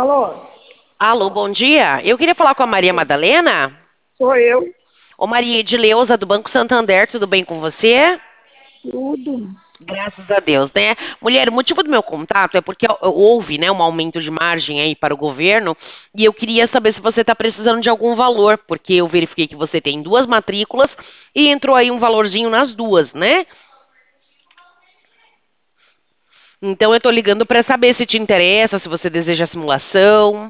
Alô, Alô, bom dia. Eu queria falar com a Maria Madalena. sou eu. Ô, Maria Edileuza, do Banco Santander, tudo bem com você? Tudo. Graças a Deus, né? Mulher, o motivo do meu contato é porque houve, né, um aumento de margem aí para o governo e eu queria saber se você está precisando de algum valor, porque eu verifiquei que você tem duas matrículas e entrou aí um valorzinho nas duas, né? Então eu estou ligando para saber se te interessa, se você deseja simulação.